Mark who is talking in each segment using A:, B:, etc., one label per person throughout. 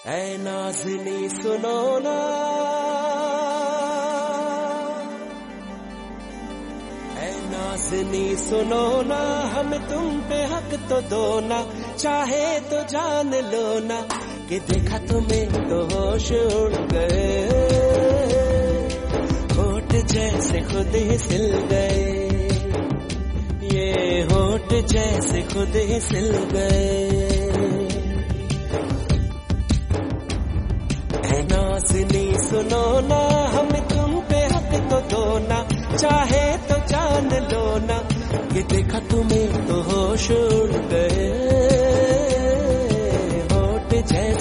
A: ऐ नाज़नी सुनो ना, ऐ नाज़नी सुनो ना, हम तुम पे हक तो दो ना, चाहे तो जान लो ना कि देखा तुम्हें तो होश उड़ गए, होठ जैसे खुद ही सिल गए, ये होठ जैसे खुद ही सिल गए। ऐ नाज़नी सुनो ना, हम तुम पे हक तो दो ना, चाहे तो जान लो ना कि देखा तुम्हें तो होश उड़ गए, होठ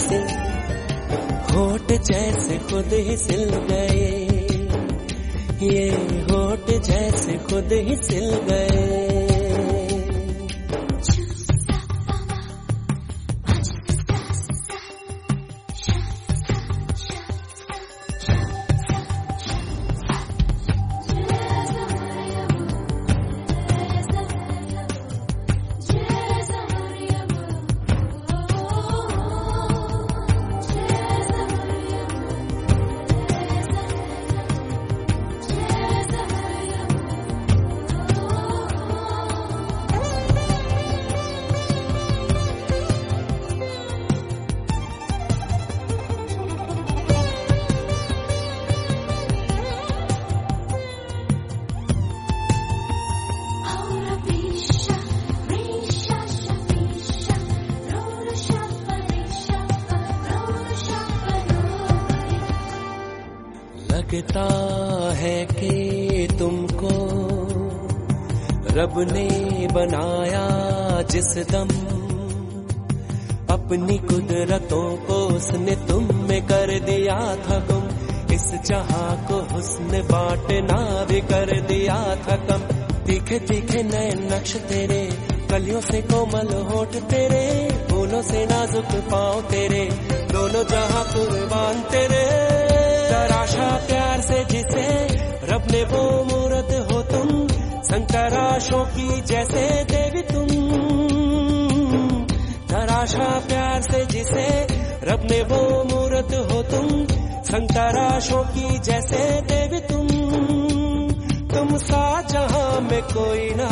A: जैसे खुद ही सिल गए, ये होठ जैसे खुद ही सिल गए। लगता है कि तुमको रब ने बनाया जिस दम, अपनी कुदरतों को उसने तुम में कर दिया था गुम, इस जहां को हुस्न बांटना भी कर दिया था कम। तीखे तीखे नए नक्श तेरे, कलियों से कोमल होठ तेरे, फूलों से नाजुक पाँव तेरे, दोनों जहां कुर्बान तेरे। तराशा प्यार से जिसे रब ने वो मूरत हो तुम, संतराशों की जैसे देवी तुम। तराशा प्यार से जिसे रब ने वो मूरत हो तुम, संतराशों की जैसे देवी तुम सा जहां में कोई ना।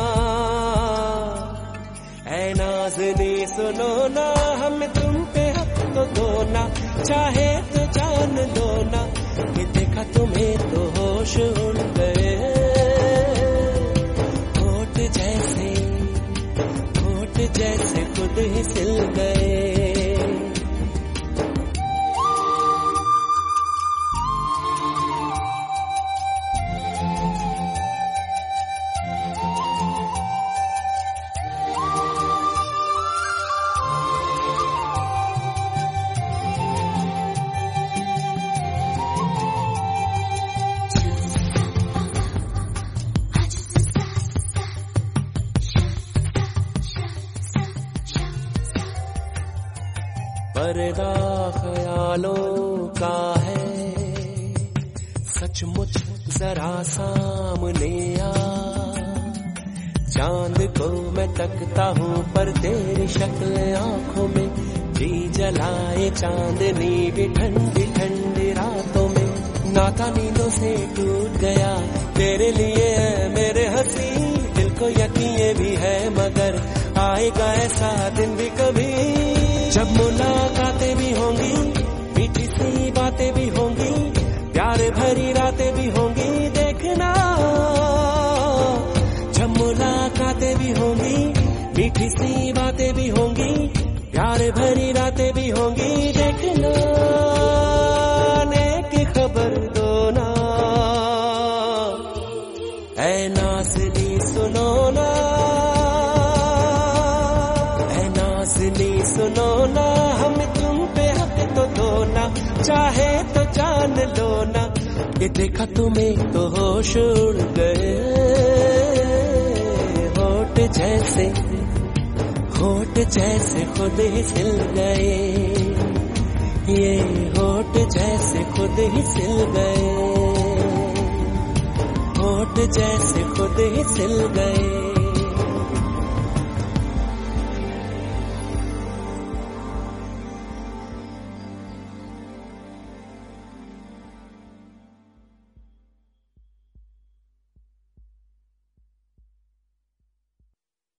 A: ऐ नाज़नी सुनो ना, हम तुम पे हक तो दो ना, चाहे तो जान लो ना कि देखा तुम्हें तो होश उड़ गए, होठ जैसे खुद ही सिल गए। पर्दा ख्यालों का है सचमुच जरा सामने आ, चांद को मैं तकता हूँ पर तेरी शक्ल आंखों में, जी जलाए चांदनी भी ठंडी ठंडी रातों में। नाता नींदों से टूट गया तेरे लिए मेरे हंसी, दिल को यकीन भी है मगर आएगा ऐसा दिन भी कभी, जब मुलाकातें भी होंगी, मीठी सी बातें भी होंगी, प्यार भरी रातें भी होंगी, देखना। जब मुलाकातें भी होंगी, मीठी सी बातें भी होंगी, प्यार भरी रातें भी होंगी, देखना। नेक खबर दो ना, ऐ नाज़नी सुनो ना, ऐ नाज़नी सुनो ना, हम तुम पे हक तो दो ना, चाहे तो जान लो ना ये देखा तुम्हें तो होश उड़ गए, होठ जैसे खुद ही सिल गए, ये होठ जैसे खुद ही सिल गए, होठ जैसे खुद ही सिल गए।